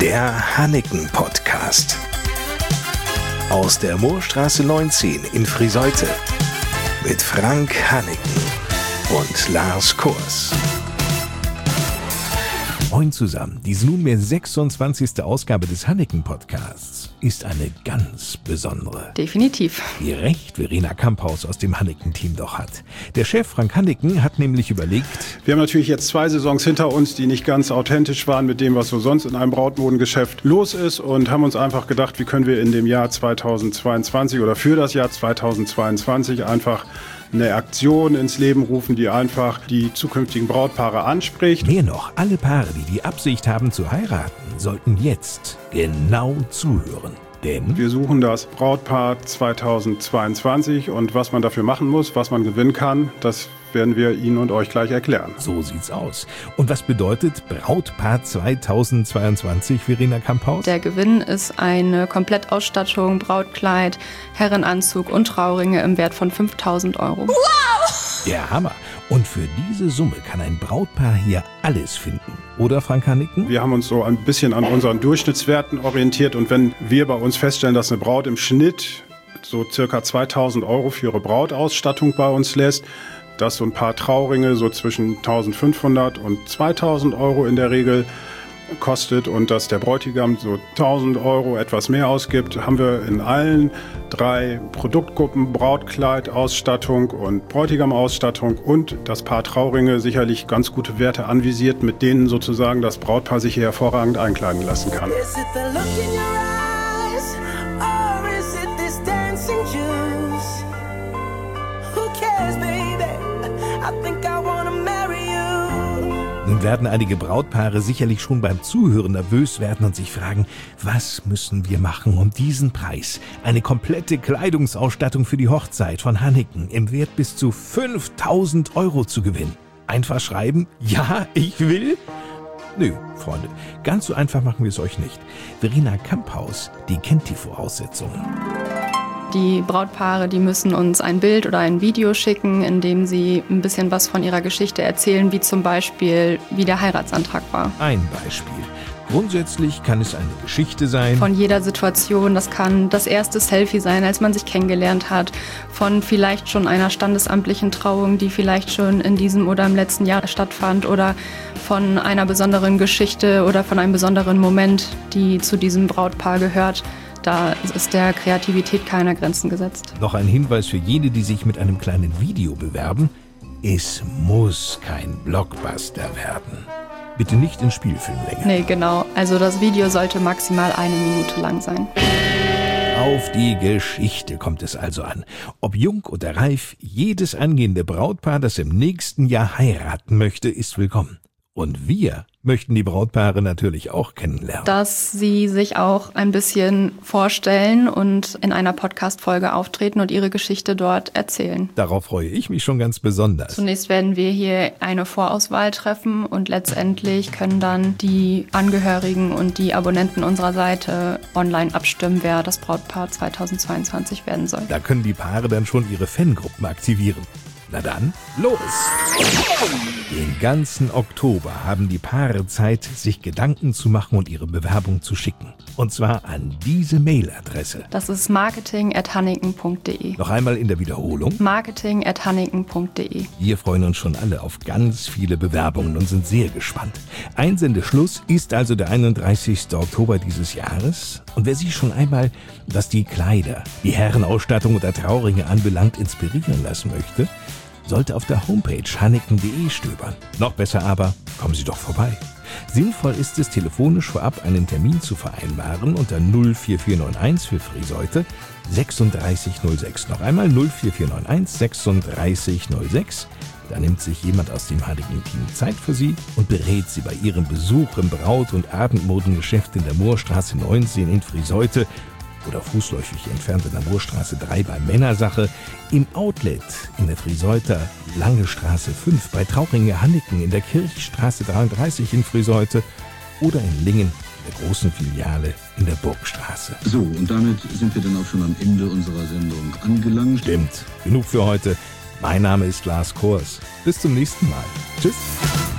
Der Hanneken-Podcast. Aus der Moorstraße 19 in Friseute. Mit Frank Hanneken und Lars Kors. Moin zusammen. Diese nunmehr 26. Ausgabe des Hanneken-Podcasts ist eine ganz besondere. Definitiv. Wie recht Verena Kamphaus aus dem Hanneken-Team doch hat. Der Chef Frank Hanneken hat nämlich überlegt: Wir haben natürlich jetzt 2 Saisons hinter uns, die nicht ganz authentisch waren mit dem, was so sonst in einem Brautmodengeschäft los ist, und haben uns einfach gedacht, wie können wir in dem Jahr 2022 oder für das Jahr 2022 einfach eine Aktion ins Leben rufen, die einfach die zukünftigen Brautpaare anspricht. Mehr noch, alle Paare, die die Absicht haben zu heiraten, sollten jetzt genau zuhören. Denn wir suchen das Brautpaar 2022 und was man dafür machen muss, was man gewinnen kann, das werden wir Ihnen und euch gleich erklären. So sieht's aus. Und was bedeutet Brautpaar 2022, Verena Kamphaus? Der Gewinn ist eine Komplettausstattung, Brautkleid, Herrenanzug und Trauringe im Wert von 5.000 €. Wow! Der Hammer. Und für diese Summe kann ein Brautpaar hier alles finden. Oder, Frank Hanneken? Wir haben uns so ein bisschen an unseren Durchschnittswerten orientiert, und wenn wir bei uns feststellen, dass eine Braut im Schnitt so circa 2.000 € für ihre Brautausstattung bei uns lässt, dass so ein paar Trauringe so zwischen 1.500 und 2.000 € in der Regel kostet und dass der Bräutigam so 1.000 € etwas mehr ausgibt, haben wir in allen 3 Produktgruppen, Brautkleid, Ausstattung und Bräutigam-Ausstattung und das Paar Trauringe, sicherlich ganz gute Werte anvisiert, mit denen sozusagen das Brautpaar sich hier hervorragend einkleiden lassen kann. Nun werden einige Brautpaare sicherlich schon beim Zuhören nervös werden und sich fragen, was müssen wir machen, um diesen Preis, eine komplette Kleidungsausstattung für die Hochzeit von Hanneken im Wert bis zu 5.000 € zu gewinnen? Einfach schreiben, ja, ich will? Nö, Freunde, ganz so einfach machen wir es euch nicht. Verena Kamphaus, die kennt die Voraussetzungen. Die Brautpaare, die müssen uns ein Bild oder ein Video schicken, in dem sie ein bisschen was von ihrer Geschichte erzählen, wie zum Beispiel, wie der Heiratsantrag war. Ein Beispiel. Grundsätzlich kann es eine Geschichte sein. Von jeder Situation, das kann das erste Selfie sein, als man sich kennengelernt hat, von vielleicht schon einer standesamtlichen Trauung, die vielleicht schon in diesem oder im letzten Jahr stattfand, oder von einer besonderen Geschichte oder von einem besonderen Moment, die zu diesem Brautpaar gehört. Da ist der Kreativität keiner Grenzen gesetzt. Noch ein Hinweis für jene, die sich mit einem kleinen Video bewerben: Es muss kein Blockbuster werden. Bitte nicht in Spielfilmlänge. Nee, genau. Also das Video sollte maximal 1 Minute lang sein. Auf die Geschichte kommt es also an. Ob jung oder reif, jedes angehende Brautpaar, das im nächsten Jahr heiraten möchte, ist willkommen. Und wir möchten die Brautpaare natürlich auch kennenlernen. Dass sie sich auch ein bisschen vorstellen und in einer Podcast-Folge auftreten und ihre Geschichte dort erzählen. Darauf freue ich mich schon ganz besonders. Zunächst werden wir hier eine Vorauswahl treffen und letztendlich können dann die Angehörigen und die Abonnenten unserer Seite online abstimmen, wer das Brautpaar 2022 werden soll. Da können die Paare dann schon ihre Fangruppen aktivieren. Na dann, los! Den ganzen Oktober haben die Paare Zeit, sich Gedanken zu machen und ihre Bewerbung zu schicken. Und zwar an diese Mailadresse. Das ist marketing@hanneken.de. Noch einmal in der Wiederholung. marketing@hanneken.de. Wir freuen uns schon alle auf ganz viele Bewerbungen und sind sehr gespannt. Einsendeschluss ist also der 31. Oktober dieses Jahres. Und wer sich schon einmal, was die Kleider, die Herrenausstattung oder Trauringe anbelangt, inspirieren lassen möchte, sollte auf der Homepage hanneken.de stöbern. Noch besser aber, kommen Sie doch vorbei. Sinnvoll ist es, telefonisch vorab einen Termin zu vereinbaren unter 04491 für Friseute 3606. Noch einmal 04491 3606. Da nimmt sich jemand aus dem Hanneken-Team Zeit für Sie und berät Sie bei Ihrem Besuch im Braut- und Abendmodengeschäft in der Moorstraße 19 in Friseute oder fußläufig entfernt in der Moorstraße 3 bei Männersache, im Outlet in der Friseuter Lange Straße 5 bei Trauringe Hanneken in der Kirchstraße 33 in Friseute oder in Lingen in der großen Filiale in der Burgstraße. So, und damit sind wir dann auch schon am Ende unserer Sendung angelangt. Stimmt, genug für heute. Mein Name ist Lars Kors. Bis zum nächsten Mal. Tschüss.